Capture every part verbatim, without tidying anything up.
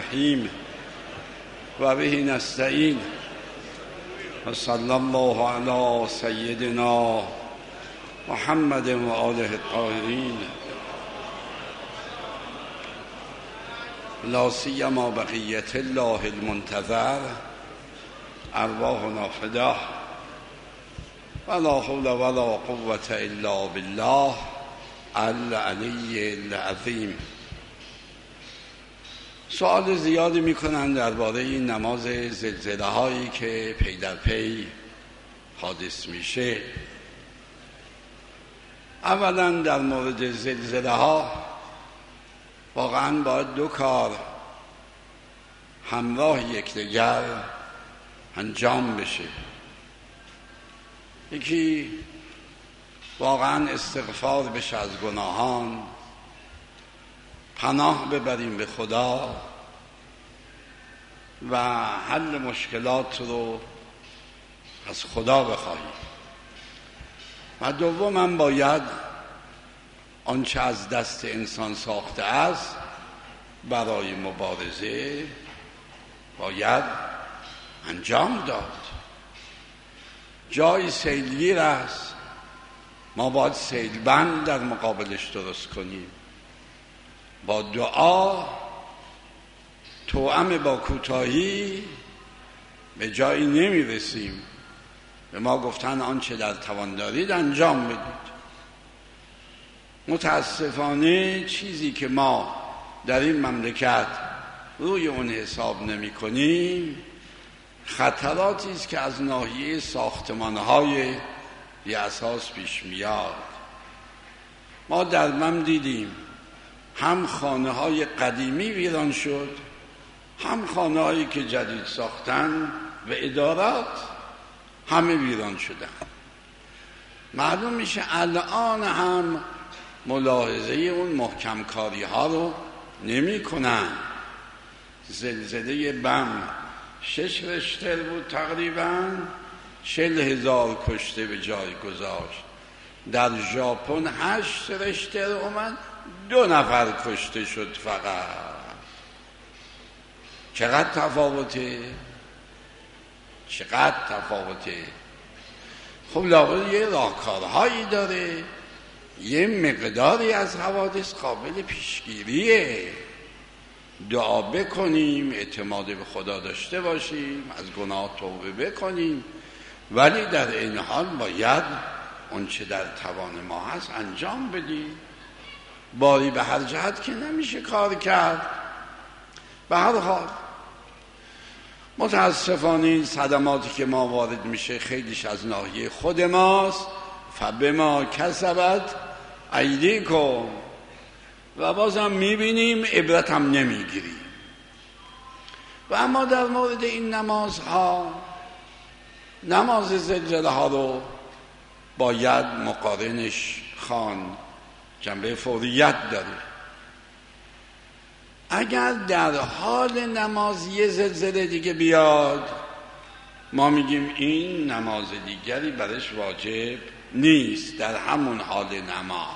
الرحیم و به نستعین و صلی الله علی سیدنا محمد و آله الطاهرین لا سیما بقیت الله المنتظر ارواحنا فداه ولا حول ولا قوة الا بالله العلی العظیم. سوال زیادی میکنن درباره این نماز زلزله هایی که پی در پی حادث میشه. اولا در مورد زلزله ها واقعا باید دو کار همراه یکدیگر انجام بشه. یکی واقعا استغفار بشه از گناهان، پناه ببریم به خدا و حل مشکلات رو از خدا بخواهیم. و دوما باید آنچه از دست انسان ساخته است برای مبارزه باید انجام داد. جای سیلگیر است، ما باید سیلبند در مقابلش درست کنیم. با دعا توأم با کوتاهی به جایی نمیرسیم. به ما گفتن آنچه در توان دارید انجام بدید. متاسفانه چیزی که ما در این مملکت روی اون حساب نمی کنیم خطراتی است که از ناحیه ساختمان‌های بی اساس پیش میاد. ما در من دیدیم هم خانه‌های قدیمی ویران شد، هم خانه‌هایی که جدید ساختن و ادارات همه ویران شدن. معلوم میشه الان هم ملاحظه اون محکم کاری ها رو نمی کنن. زلزله بم شش رشتر بود، تقریبا چل هزار کشته به جای گذاشت. در ژاپن هشت رشتر اومد، دو نفر کشته شد فقط. چقدر تفاوته؟ چقدر تفاوته؟ خب لابد یه راهکارهایی داره. یه مقداری از حوادث قابل پیشگیریه. دعا بکنیم، اعتماد به خدا داشته باشیم، از گناه توبه بکنیم، ولی در این حال باید اون چه در توان ما هست انجام بدیم. باری به هر جهت که نمیشه کار کرد. به هر حال متاسفانه این صدماتی که ما وارد میشه خیلیش از ناحیه خود ماست. فبما کسبت ایدیکم، و بازم میبینیم عبرت هم نمیگیریم. و اما در مورد این نمازها، نماز زلزله ها رو باید مقارنش خواند. جنبه فوریت داره. اگر در حال نماز یه زلزله دیگه بیاد، ما میگیم این نماز دیگری برش واجب نیست در همون حال نماز.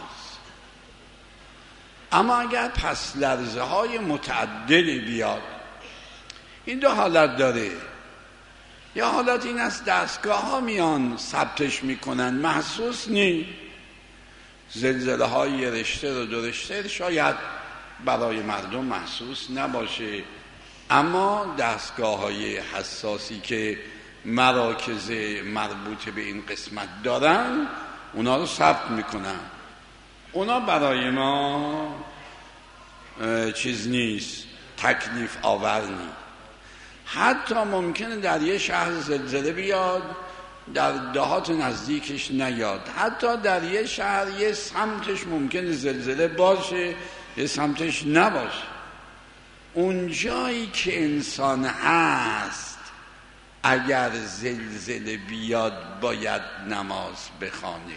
اما اگر پس لرزه های متعددی بیاد، این دو حالت داره. یا حالت این است دستگاه ها میان ثبتش میکنن، محسوس نی. زلزله های رشته و دو رشته شاید برای مردم محسوس نباشه، اما دستگاه های حساسی که مراکز مربوط به این قسمت دارن اونا رو ثبت میکنن. اونا برای ما چیز نیست، تکلیف آور نیست. حتی ممکنه در یه شهر زلزله بیاد، در دهات نزدیکش نیاد. حتی در یه شهر یه سمتش ممکنه زلزله باشه، یه سمتش نباشه. اون جایی که انسان هست اگر زلزله بیاد باید نماز بخوانه.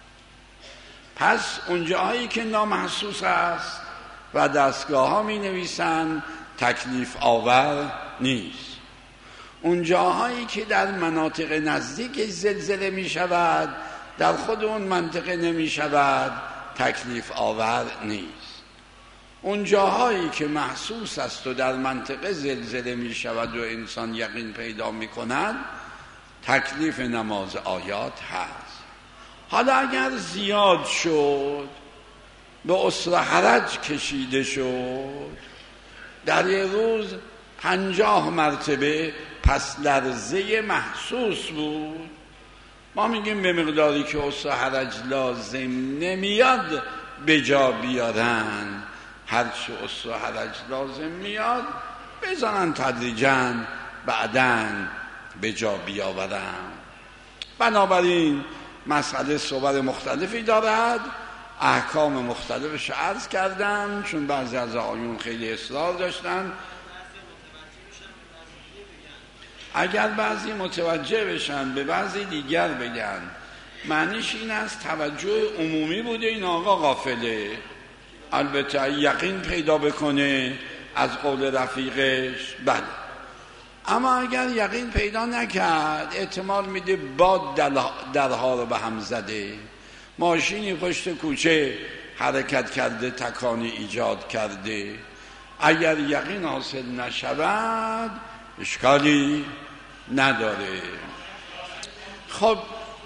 پس اون جایی که نامحسوس است و دستگاه ها می نویسن تکلیف آور نیست. اون جاهایی که در مناطق نزدیک زلزله می شود در خود اون منطقه نمی شود تکلیف آور نیست. اون جاهایی که محسوس است و در منطقه زلزله می شود و انسان یقین پیدا می کند تکلیف نماز آیات هست. حالا اگر زیاد شد، به اسر حرج کشیده شد، در یه روز پنجاه مرتبه پس لرزه محسوس بود، ما میگیم به مقداری که اسر حرج لازم نمیاد به جا بیارن، هرچی اسر حرج لازم میاد بزنن تدریجاً بعداً به جا بیاورن. بنابراین مسئله صور مختلفی دارد، احکام مختلفش عرض کردم، چون بعضی از آیون خیلی اصرار داشتن. اگر بعضی متوجه بشن به بعضی دیگر بگن، معنیش این است توجه عمومی بوده این آقا غافله، البته یقین پیدا بکنه از قول رفیقش بله، اما اگر یقین پیدا نکرد احتمال میده باد درها رو به هم زده، ماشینی پشت کوچه حرکت کرده تکانی ایجاد کرده. اگر یقین حاصل نشود اشکالی نداره. خب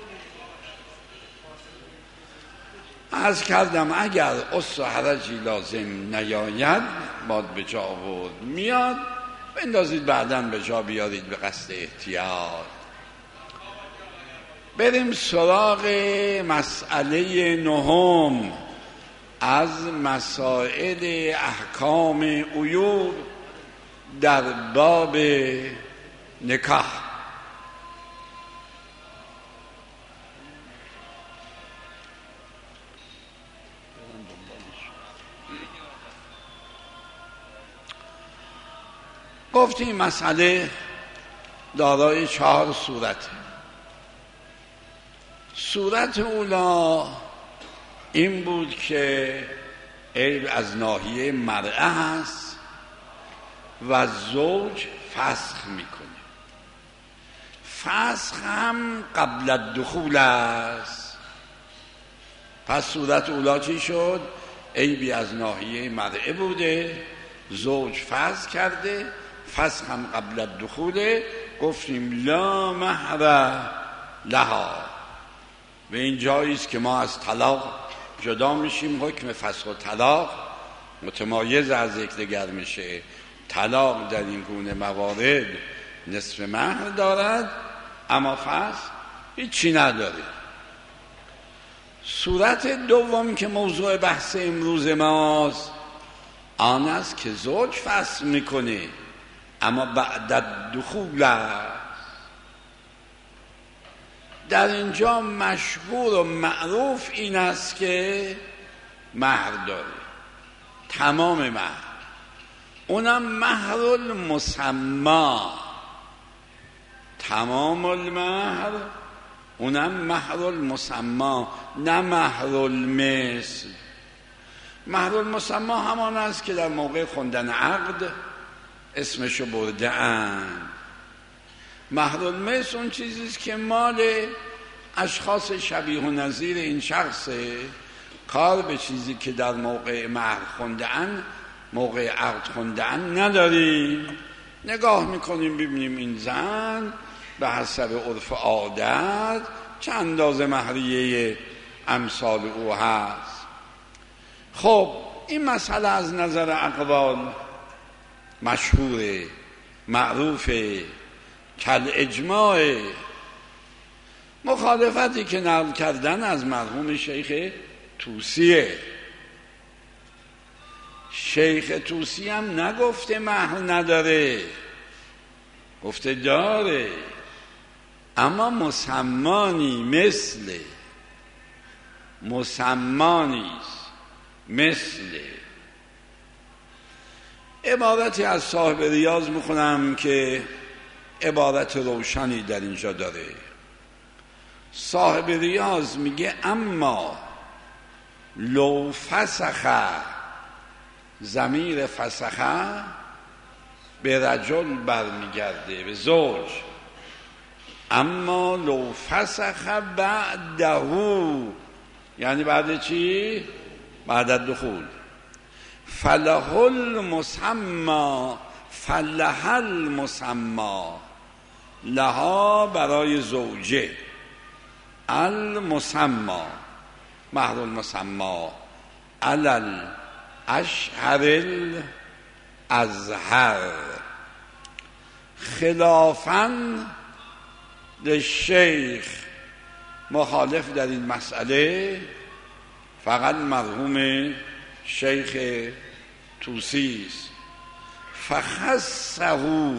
عرض کردم اگر اسر حرجی لازم نیاید باد به جا آورد، میاد بندازید بعداً به جا بیارید به قصد احتیاط. بریم سراغ مسئله نهم از مسائل احکام عیوب در باب نکاح. گفتیم مسئله دارای چهار صورت. صورت اولا این بود که عیب از ناحیه مرأه هست و زوج فسخ میکنه. فسخ هم قبل الدخول است. پس صورت اولا چی شد؟ عیبی از ناحیه مرأه بوده، زوج فسخ کرده، فسخ هم قبل الدخول. گفتیم لا مهر لها، به این جاییست که ما از طلاق جدا میشیم. حکم فسخ و طلاق متمایز از یکدیگر میشه. طلاق در این گونه موارد نصف مهر دارد، اما فسخ هیچی نداره. صورت دوم که موضوع بحث امروز ماست آن است که زوج فسخ میکنه اما بعد الدخول است. در اینجا مشهور و معروف این است که مهر داره، تمام مهر، اونم مهر المسمى، تمام المهر، اونم مهر المسمى نه مهر المثل. مهر المسمى همان است که در موقع خوندن عقد اسمشو برده اند. مهر المثل اون چیزیست که مال اشخاص شبیه و نظیر این شخصه، کار به چیزی که در موقع مهر خوندن، موقع عقد خوندن نداریم. نگاه میکنیم ببینیم این زن به حسب عرف عادت چه اندازه مهریه امثال او هست. خب این مسئله از نظر اقوال مشهوره، معروفه، کل اجماع. مخالفتی که نقل کردن از مرحوم شیخ طوسیه. شیخ طوسی هم نگفته مهر نداره، گفته داره، اما مسمانی مثل مسمانیست مثل. عبارتی از صاحب ریاض میخونم که عبارت روشنی در اینجا داره. صاحب ریاض میگه اما لو فسخه، ضمیر فسخه به رجل برمیگرده، به زوج، اما لو فسخه بعده، یعنی بعد چی؟ بعد الدخول. فله المسمى فله المسمى، لها برای زوجه، المسمى مهر المسمى، علل اشهر الازهر، خلافاً للشیخ، مخالف در این مسئله فقط مرحوم شیخ طوسی است. فخصه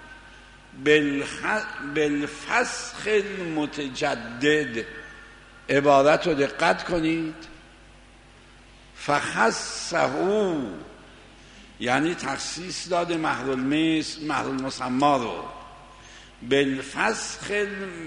بالفسخ المتجدد، عبارت رو دقت کنید، فخصه یعنی تخصیص داده مهر المسمى رو، بالفسخ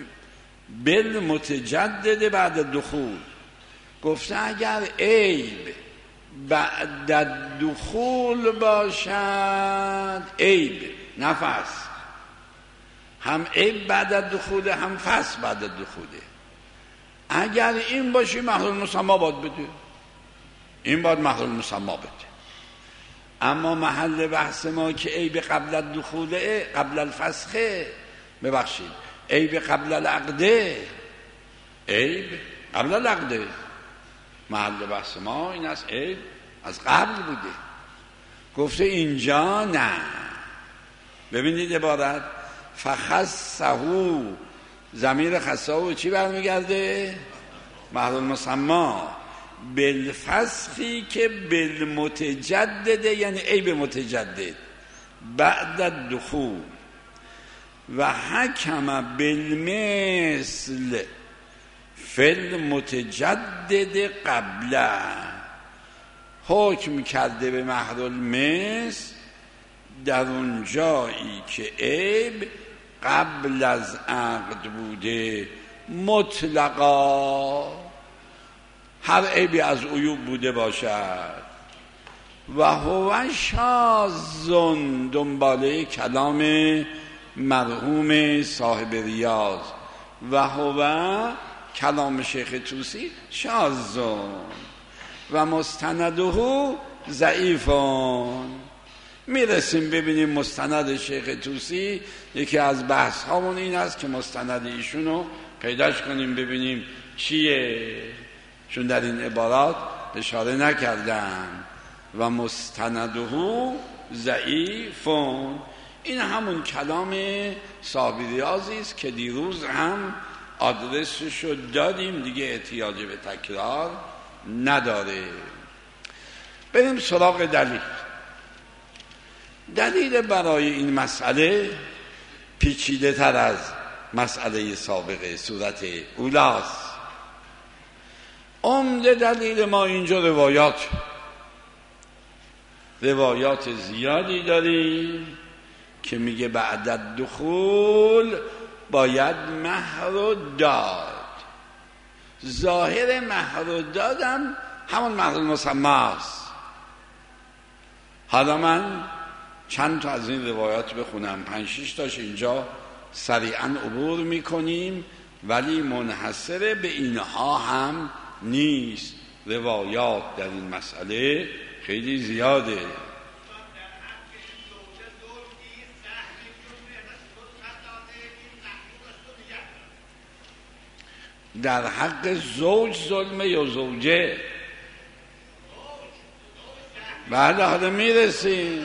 بالمتجدد بعد دخول، گفته اگر عیب بعد دخول باشد، عیب نه فسخ، هم عیب بعد دخوله هم فسخ بعد دخوله، اگر این باشه مهر المسمى باید بده، این باید مهر المسمى بده. اما محل بحث ما که عیب قبل الدخوله، قبل الفسخه، ببخشید عیب قبل العقده، عیب قبل العقده، محل بحث ما این است عیب از قبل بوده. گفته اینجا نه. ببینید عبارت فخصه، ضمیر خصه چی برمیگرده؟ مهر المسمى، بالفسخی که بالمتجدد یعنی عیب متجدد بعد الدخول، و حکم بالمثل فی المتجدد قبله، حکم کرده به مهر المثل در اون جایی که عیب قبل از عقد بوده، مطلقا هر عیبی از عیوب بوده باشد. و هو شاذن، دنباله کلام مرحوم صاحب ریاض، و هو کلام شیخ طوسی شاذن و مستنده ضعیفون. میرسیم ببینیم مستند شیخ طوسی، یکی از بحث هامون این است که مستند ایشونو پیداش کنیم ببینیم چیه، چون در این عبارات اشاره نکردن. و مستنده ضعیفون، این همون کلام صاحب ریاضی است که دیروز هم آدرسشو دادیم، دیگه احتیاج به تکرار نداره. بریم سراغ دلیل. دلیل برای این مسئله پیچیده تر از مسئله سابقه، صورت اولاست. عمده دلیل ما اینجا روایات روایات زیادی داریم که میگه بعد الدخول باید مهر داد. ظاهر مهر دادم همون مهر المسمى است. حالا من چند تا از این روایات بخونم، پنج شش تاش اینجا سریعا عبور میکنیم، ولی منحصر به اینها هم نیست. روایات در این مسئله خیلی زیاده. در حق زوج ظلمه یا زوجه؟ بله حالا میرسیم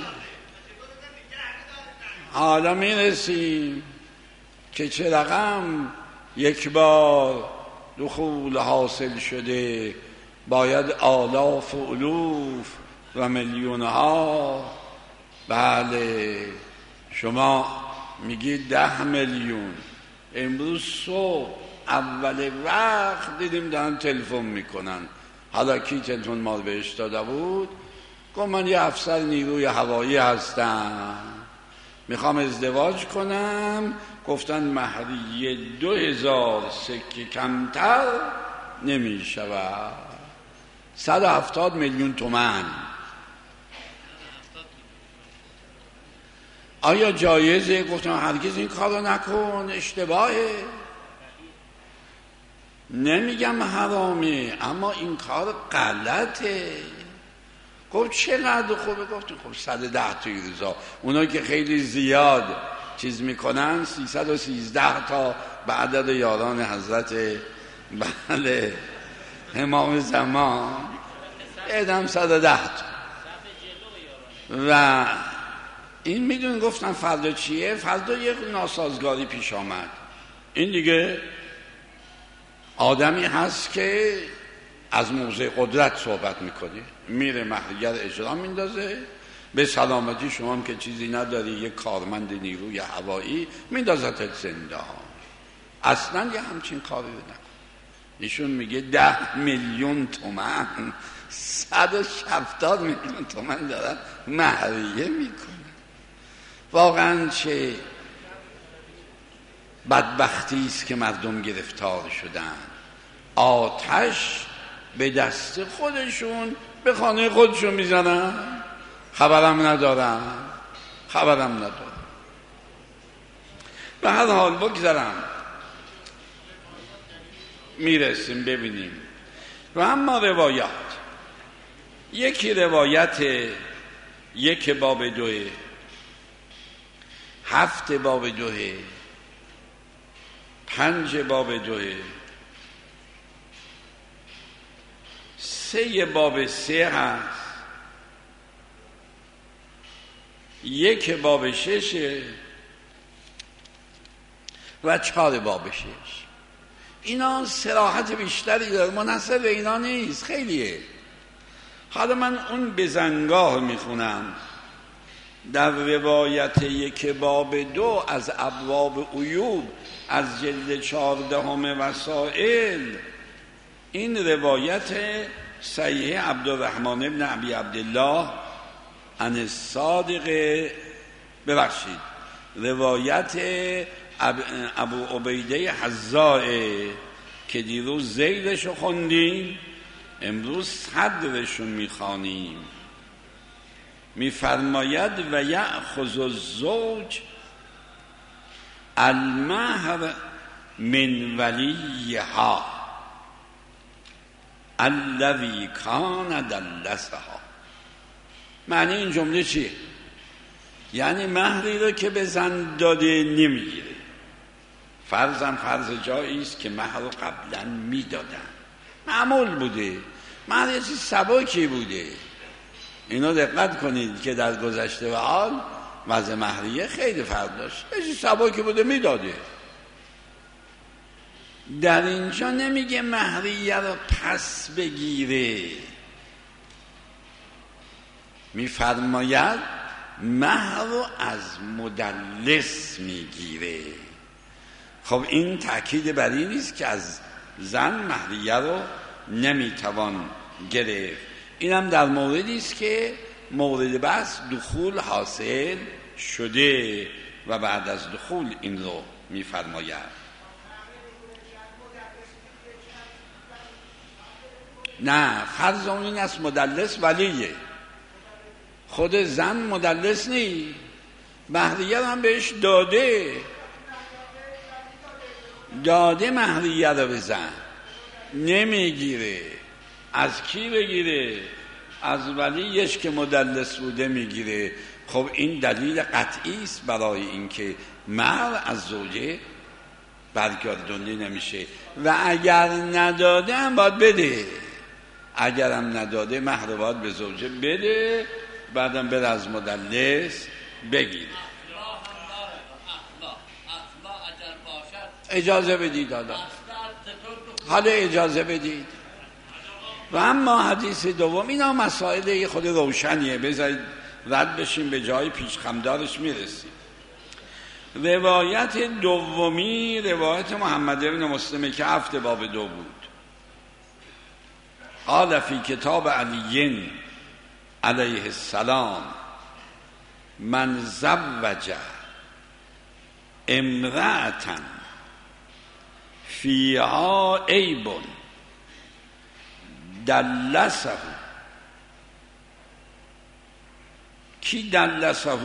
حالا میرسیم که چه رقم یک بار دخول حاصل شده باید آلاف و الوف و میلیون ها. بله شما میگید ده میلیون، امروز صبح اول وقت دیدیم دارن تلفن میکنن. حالا کی تلفن ما بهش داده بود؟ گفت من یه افسر نیروی هوایی هستم، میخوام ازدواج کنم. گفتن مهریه دو هزار سکه کمتر نمیشود، صد و هفتاد میلیون تومان. آیا جایزه؟ گفتم هرگز این کار رو نکن، اشتباهه. نمیگم حرامه، اما این کار غلطه. خب چقدر خوبه؟ گفتیم خب صد و ده تا روزا. اونا که خیلی زیاد چیز میکنن سیصد و سیزده تا به عدد یاران حضرت بله امام زمان ادم صد و ده تا. و این میدون گفتن فردا چیه؟ فردا یک ناسازگاری پیش آمد. این دیگه آدمی هست که از موضع قدرت صحبت میکنه، میره مهریه اجرا میندازه، به سلامتی شما هم که چیزی نداری یک کارمند نیروی هوایی میندازتت زندان. اصلا یه همچین کاری رو نکن. ایشون میگه ده میلیون تومن صد و هفتاد میلیون تومن دارن مهریه میکنن. واقعا چه بدبختی است که مردم گرفتار شدن. آتش به دست خودشون به خانه خودشون میزنن، خبرم ندارن خبرم ندارن. به هر حال بگذارم میرسیم ببینیم. و اما روایات، یکی روایت یک باب دوه، هفت باب دوه، پنج باب دوه، سه باب سه هست، یک باب ششه و چهار باب شش. اینا صراحت بیشتری داره، منحصر به اینا نیست، خیلیه. حالا من اون بزنگاه میخونم. در روایت یک باب دو از ابواب عیوب از جلد چهاردهم وسائل، این روایت صحیح عبدالرحمن ابن ابی عبدالله عن الصادق، ببخشید روایت ابو عبیده حذاء که دیروز زیدشو خوندیم، امروز صدرشو میخوانیم. میفرماید و یأخذ الزوج المهر من ولیها الذی کان دلسها. معنی این جمله چیه؟ یعنی مهری رو که به زن داده نمیگیره. فرضاً فرض جایی است که مهر رو قبلا میدادن، معمول بوده، مهر یه چیز سبکی بوده. اینو دقت کنید که در گذشته و حال وضع مهریه خیلی فرق داشت، یه چیز سبکی بوده میداده. در اینجا نمیگه مهریه رو پس بگیره، میفرماید مهر رو از مدلس میگیره. خب این تأکید بر این نیست که از زن مهریه رو نمیتوان گرفت. اینم در موردی است که مورد بحث دخول حاصل شده و بعد از دخول این رو میفرماید. نه، فرض اون این است مدلس ولیه، خود زن مدلس نی، مهریه هم بهش داده داده مهریه رو به زن، نمیگیره. از کی بگیره؟ از ولیش که مدلس بوده میگیره. خب این دلیل قطعی است برای اینکه مهر از زوجه برگردونده نمیشه. و اگر نداده هم باید بده، اگرم نداده مهر باید به زوجه بده، بعدم بره از مدلس بگیره. اجازه بدید حالا حالا اجازه بدید. و اما حدیث دوم، اینا مسائل خود روشنیه، بذارید رد بشیم به جای پیشخمدارش میرسیم. روایت دومی روایت محمد بن مسلمه که هفت باب دو بود. قال فی کتاب علی علیه السلام من زوج امرأة فیها عیب دلسه. کی دلسه؟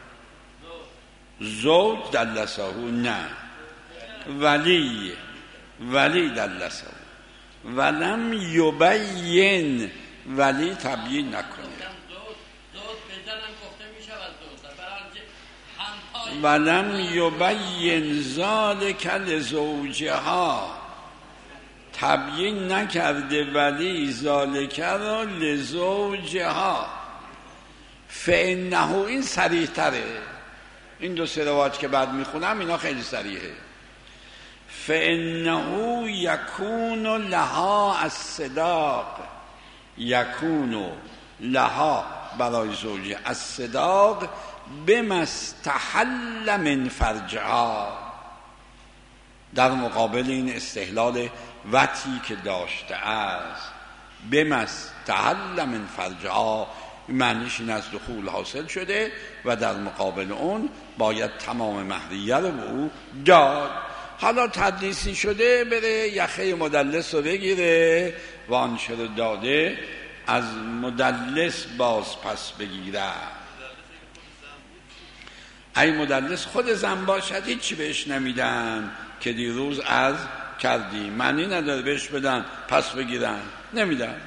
زوج دلسه؟ نه، ولی ولی دلسه. ولم یبین، ولی تبیین نکنه. ولم یبین ذلک لزوجها، تبیین نکرده ولی ذالک را لزوجها. فانه، این صریح تره، این دو سه روایت که بعد میخونم اینا خیلی صریحه. فانه یکون لها الصداق، یکون لها برای زوجه الصداق بما استحل من فرجها، در مقابل این استحلال وطی که داشته است. بما استحل من فرجها معنیش این از دخول حاصل شده و در مقابل اون باید تمام مهریه رو به او داد. حالا تدلیسی شده بره یخه مدلس رو بگیره و آنچه رو داده از مدلس باز پس بگیره. ای مدلس خود زن باشد هیچی بهش نمیدن که دیروز عرض کردی، معنی نداره بهش بدن پس بگیرن، نمیدن.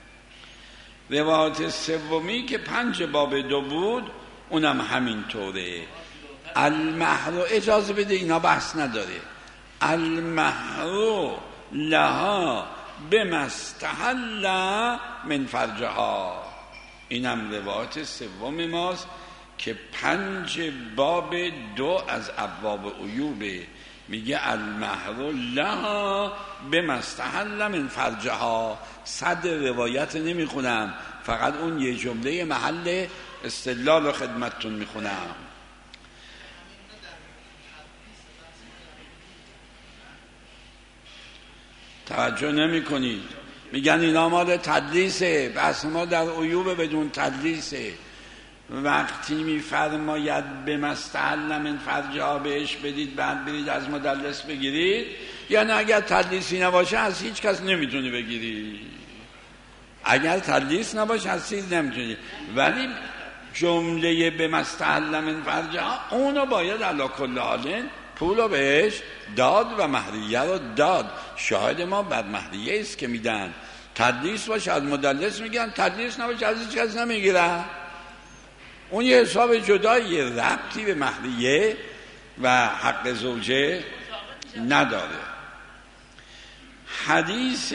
روایت سومی که پنج باب دو بود اونم همین طوره. المهر، اجازه بده اینا بحث نداره، المهر لها بما استحل من فرجها، اینم روایت سوم ماست که پنج باب دو از ابواب عیوبه. میگه المهر لها بما استحل من فرجها. صد روایت نمیخونم، فقط اون یه جمله محل استدلال رو خدمتتون میخونم. توجه نمی کنید، میگن اینا مال تدلیسه، بس ما در عیوب بدون تدلیسه. وقتی میفرماید به مستحل من فرجها بهش بدید بعد برید از مدلس بگیرید، یعنی اگر تدلیسی نباشه از هیچ کس نمیتونی بگیری، اگر تدلیس نباشه از چیز نمیتونی. ولی جمله به مستحل من فرجها اونو باید علی کل حال پولو بهش داد و مهریه رو داد. شاهد ما بر مهریه است که میدن. تدلیس باشه از مدلس میگن، تدلیس نباشه از هیچ کس نمیگیرن. اون یه حساب جدایی، ربطی به مهریه و حق زوجه نداره. حدیث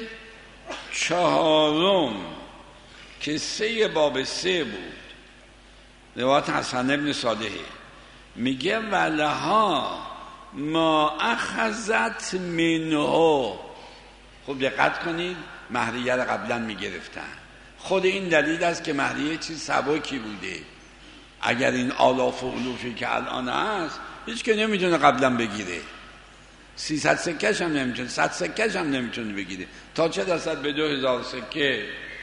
چهارم که سه باب سه بود، روایت حسن ابن صالحه، میگه ولها ما اخذت منه. خب دقت کنید، مهریه رو قبلا میگرفتن. خود این دلیل است که مهریه چیز سبکی بوده. اگر این آلاف و علوفی که الان هست هیچ که نمیتونه قبلا بگیره، سیصد سکش هم نمیتونه، صد سکش هم نمیتونه بگیره، تا چه رسد به دو هزار سکه.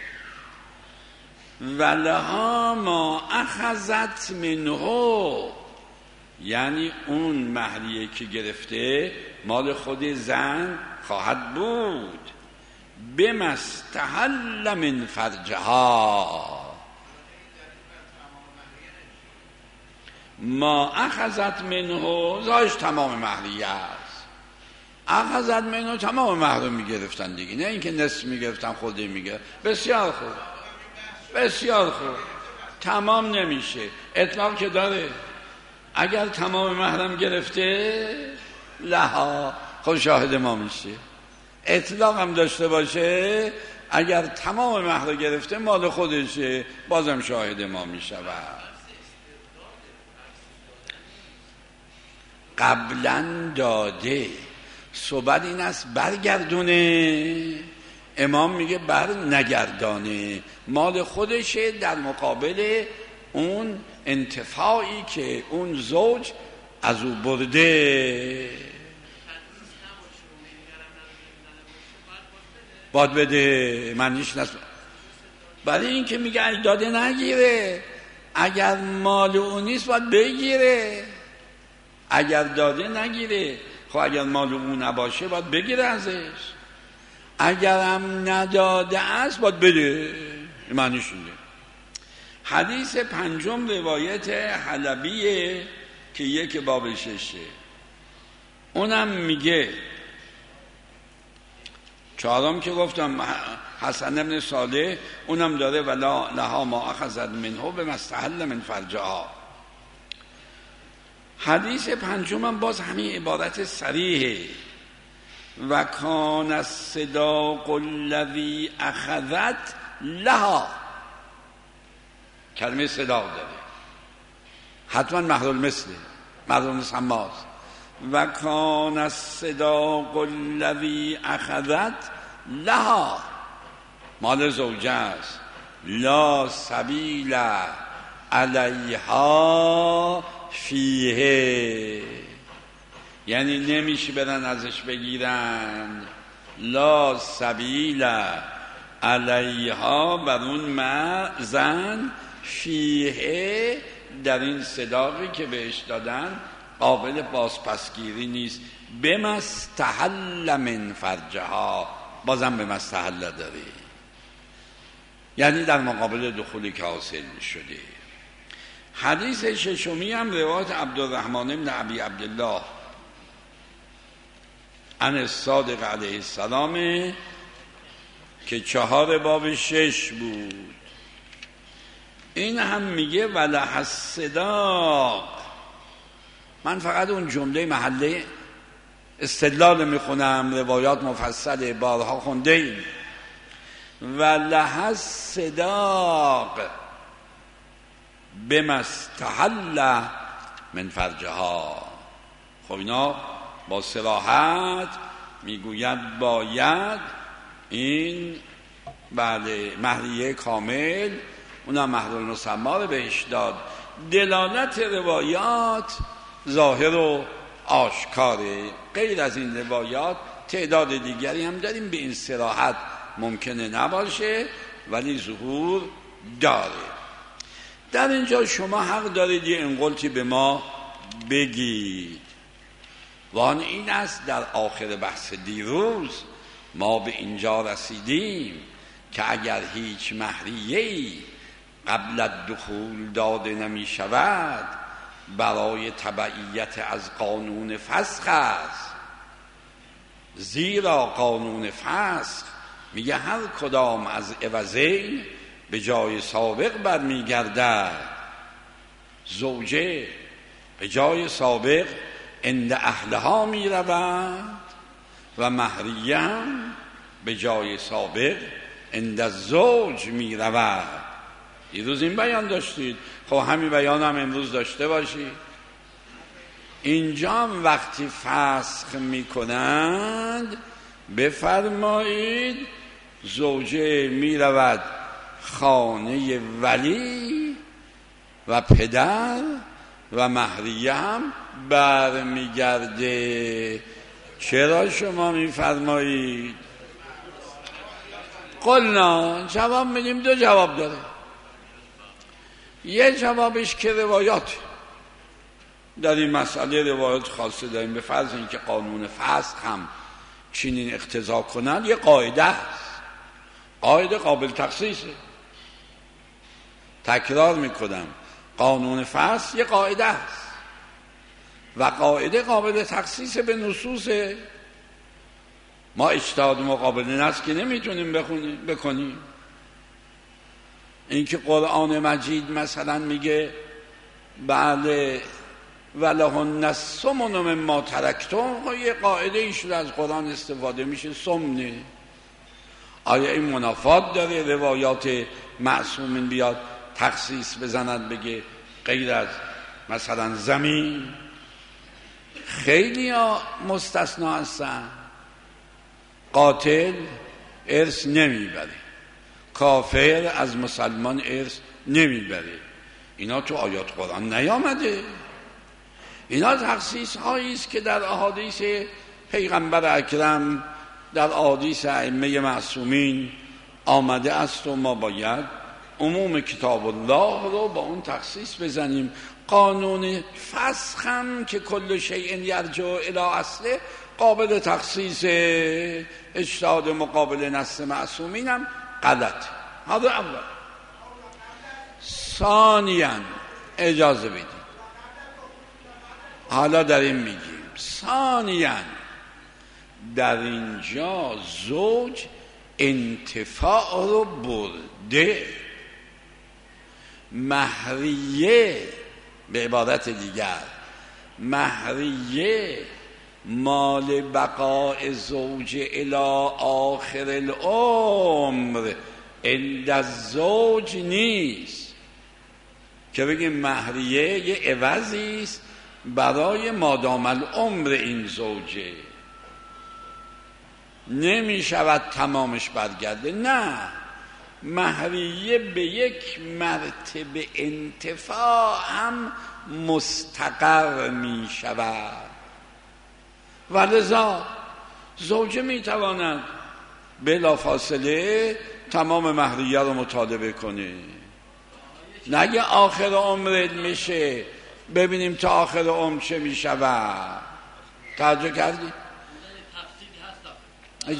ولها ما اخذت منه، یعنی اون مهریه که گرفته مال خود زن خواهد بود. بما استحل من فرجها، ما اخذت منه زایش تمام مهریه است. اخذت منه تمام مهر میگرفتن دیگه، نه اینکه نصف میگرفتن خوده میگرفت. بسیار خوب، بسیار خوب. تمام نمیشه، اطلاق که داره. اگر تمام مهرم گرفته لها، خود شاهد ما میشه. اطلاق هم داشته باشه، اگر تمام مهر گرفته مال خودشه، بازم شاهد ما میشود. قبلا داده، صحبت این است برگردونه. امام میگه بر نگردانه، مال خودشه در مقابل اون انتفاعی که اون زوج از او برده. باید بده، معنیش نست. برای این که میگه اگه داده نگیره، اگر مال اون نیست باید بگیره. اگر داده نگیره، خب اگر مال اون نباشه باید بگیره ازش. اگر هم نداده است باید بده، معنیش اینه. حدیث پنجم روایت حلبیه که یک باب ششه، اونم میگه، چهارم که گفتم حسن ابن صالح، اونم داره ولا لها ما اخذت منه بما استحل من فرجها. حدیث پنجم باز همین عبارت صریحه و کان الصداق الذی اخذت لها. کلمه صداق داره، حتما محل المثله، محل المسماست. و کان الصداق الذی اخذت لها، مال زوجه است. لا سبیل علیها فیه، یعنی نمیشه برن ازش بگیرن. لا سبیل علیها، بر اون زن، فیه، در این صداقی که بهش دادن قابل بازپسگیری نیست. بمستحل من فرجها، بازم بمستحل داره، یعنی در مقابل دخولی که حاصل شده. حدیث ششمی هم روایت عبدالرحمن بن ابی عبدالله عن الصادق علیه السلام که چهار باب شش بود. این هم میگه ولها الصداق. من فقط اون جمله محله استدلال میخونم، روایات مفصل بارها خونده ایم. ولها الصداق بما استحل من فرجها. خب اینا با صراحت میگوید باید این بله مهریه کامل، اونم مهر المسمی رو بهش داد. دلالت روایات ظاهر و آشکاره. غیر از این روایات تعداد دیگری هم داریم به این صراحت ممکنه نباشه ولی ظهور داره. در اینجا شما حق دارید یه انقلتی به ما بگید. وان این است در آخر بحث دیروز ما به اینجا رسیدیم که اگر هیچ مهریه‌ای قبل الدخول داده نمی شود برای تبعیت از قانون فسخ است. زیرا قانون فسخ میگه هر کدام از عوضین به جای سابق برمیگردد. زوجه به جای سابق عند اهلها می رود و مهریه هم به جای سابق عند الزوج می رود. دیروز این بیان داشتید، خب همین بیان هم امروز داشته باشید. اینجا هم وقتی فسخ می کنند بفرمایید زوجه می رود خانه ولی و پدر و مهریه هم بر می گرده. چرا شما می فرمایید؟ قلنا، جواب میدیم دو جواب داره. یه جوابش که روایات در این مسئله روایات خاصه داریم، به فرض اینکه قانون فسخ هم چنین اقتضا کنن، یه قاعده است، قاعده قابل تخصیصه. تکرار میکنم، قانون فسخ یه قاعده است و قاعده قابل تخصیص به نصوصه. ما اجتهاد مقابل نص که نمیتونیم بخونیم بکنیم. اینکه قرآن مجید مثلا میگه بله ولهن الثمن مما ترکتم، یه قاعده ایشون از قرآن استفاده میشه، ثمنه. آیا این منافات داره روایات معصومین بیاد تخصیص بزند بگه غیر از مثلا زمین؟ خیلی ها مستثنا هستن. قاتل ارث نمیبره، کافر از مسلمان ارث نمیبره. اینا تو آیات قرآن نیامده. اینا تخصیص هایی است که در احادیث پیغمبر اکرم، در احادیث ائمه معصومین آمده است و ما باید عموم کتاب الله رو با اون تخصیص بزنیم. قانون فسخ هم که کل شیء یرجع الی اصله قابل تخصیص، اجتهاد مقابل نص معصومین هم غلط. هذا اول. ثانیاً اجازه بدید، حالا در این میگیم، ثانیاً در اینجا زوج انتفاع رو برده. مهریه به عبارت دیگر مهریه مال بقاء زوج الی آخر العمر عند الزوج نیست که بگیم مهریه یه عوضی است برای مادام العمر این زوجه، نمی شود تمامش برگرده. نه، مهریه به یک مرتبه انتفاع هم مستقر می شود و لذا زوجه می تواند بلا فاصله تمام مهریه رو مطالبه کنه. نگه آخر عمرت میشه ببینیم تا آخر عمر چه می شود. توجه کردی؟ اج...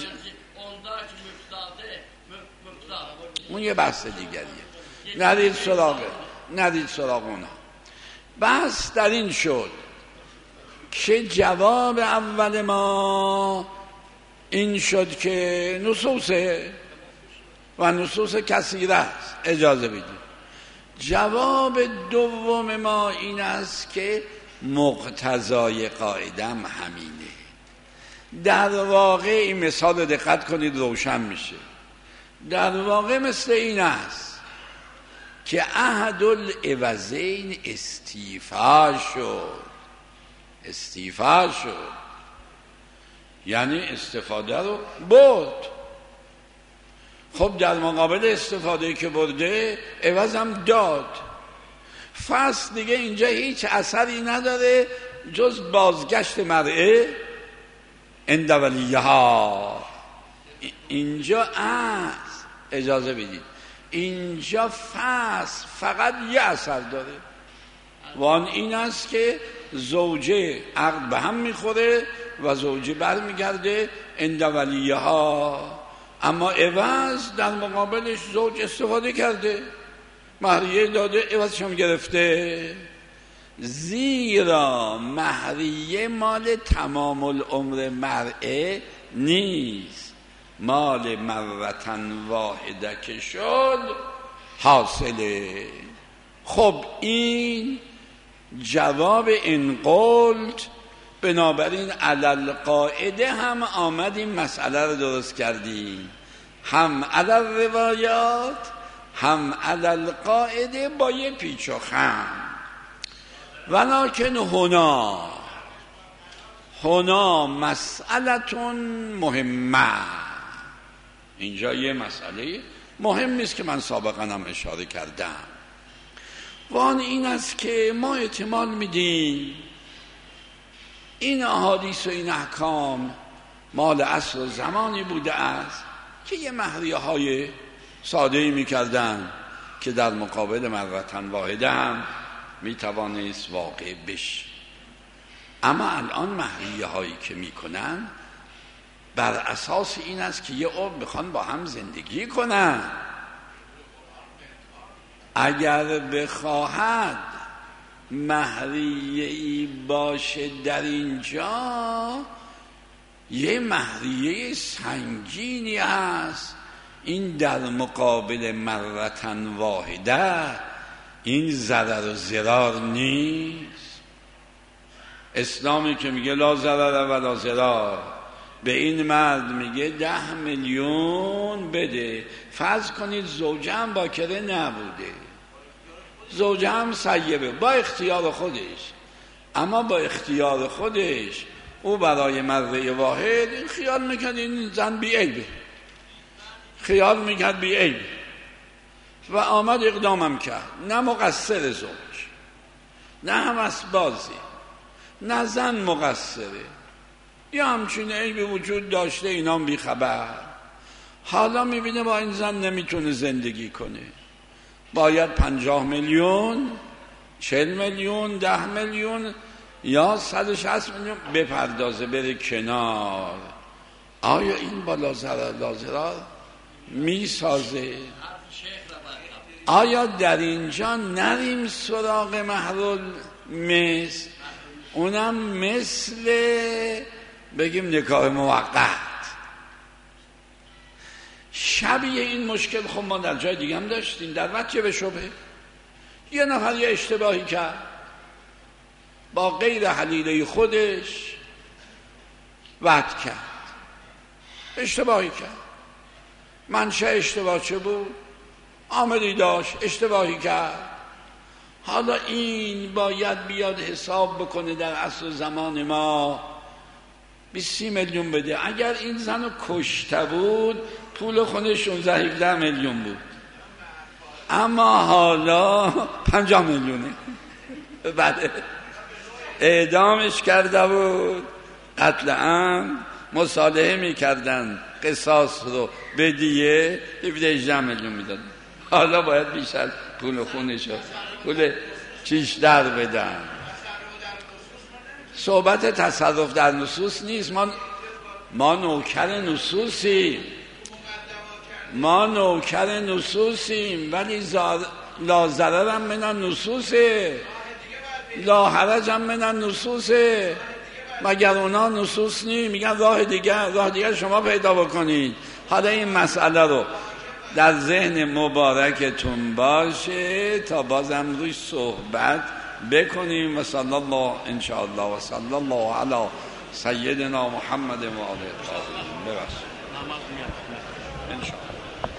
اون یه بحث دیگریه، ندید سراغه ندید سراغ اونا. بحث در این شد که جواب اول ما این شد که نصوصه و نصوص کثیره است، اجازه بدید. جواب دوم ما این است که مقتضای قاعدم همینه. در واقع این مثال دقت کنید روشن میشه. در واقع مثل این است که احد العوضین استیفا شد. استیفا شد یعنی استفاده رو برد. خب در مقابل استفاده که برده عوضم داد. فصل دیگه اینجا هیچ اثری نداره جز بازگشت مرئه عند ولیها. اینجا است، اجازه بدید، اینجا فصل فقط یه اثر داره و آن این است که زوجه عقد به هم میخوره و زوجه بر میگرده عند ولیها، اما عوض در مقابلش زوج استفاده کرده، مهریه داده، عوضش هم گرفته. زیرا مهریه مال تمام العمر مرئه نیست، مال مرتن واحده که شد حاصله. خب این جواب این قلت، بنابراین علل قاعده هم آمدیم مسئله رو درست کردیم، هم علل روایات هم علل قاعده با یه پیچ و خم. ولکن هنا هنا مسئلتون مهمه، اینجا یه مسئله مهم است که من سابقا هم اشاره کردم و آن این است که ما احتمال میدیم این احادیث و این احکام مال عصر و زمانی بوده است که یه مهریه های ساده‌ای میکردن که در مقابل مرتن واحده هم میتوانست واقع بشه. اما الان مهریه هایی که میکنن بر اساس این است که یه عمر میخوان با هم زندگی کنن. اگر بخواهد مهریه‌ای باشه در اینجا یه مهریه سنگینی هست، این در مقابل مرتن واحده این ضرر و ضرار نیست. اسلامی که میگه لا ضرر و لا ضرار به این مرد میگه ده میلیون بده، فرض کنید زوجه هم باکره نبوده، زوجه هم سیبه با اختیار خودش، اما با اختیار خودش او برای مرد واحد این خیال میکرد این زن بی عیبه، خیال میکرد بی عیبه و آمد اقدامم کرد. نه مقصر زوج، نه هم اسبازی، نه زن مقصره، یا همچین عیبی وجود داشته اینا بی خبر. حالا میبینه با این زن نمیتونه زندگی کنه، باید پنجاه میلیون، چل میلیون، ده میلیون یا صد و شصت میلیون بپردازه بره کنار. آیا این با لازرار لازرار میسازه؟ آیا در اینجا نریم سراغ محرول مثل اونم مثل بگیم نکاح موقت؟ شبیه این مشکل خب ما در جای دیگه هم داشتیم، در وجه به شبه. یه نفر یه اشتباهی کرد، با غیر حلیله خودش وعد کرد، اشتباهی کرد. منشأ اشتباه چه بود؟ عاملی داشت، اشتباهی کرد. حالا این باید بیاد حساب بکنه در عصر زمان ما بیست میلیون بده. اگر این زن رو کشته بود پول خونه شانزده هفده میلیون بود، اما حالا پنجاه میلیونه. بعد اعدامش کرده بود، قتل عام، مصالحه میکردن قصاص رو به دیه هفده هجده میلیون میدادن. حالا باید بیشتر پول خونه شد، پول چیش در بدن. صحبت تصرف در نصوص نیست. ما ما نوکر نصوصیم، ما نوکر نصوصیم، ولی زار... لا ضررم من النصوصه، لا حرجم من النصوصه. مگر اونا نصوص نی؟ میگن راه دیگر، راه دیگر شما پیدا بکنید. حالا این مسئله رو در ذهن مبارکتون باشه تا بازم روی صحبت بکنیم. و صلی الله ان شاء الله و صلی الله علی سیدنا محمد و آله الطاهرین. ببخشید ان شاء الله.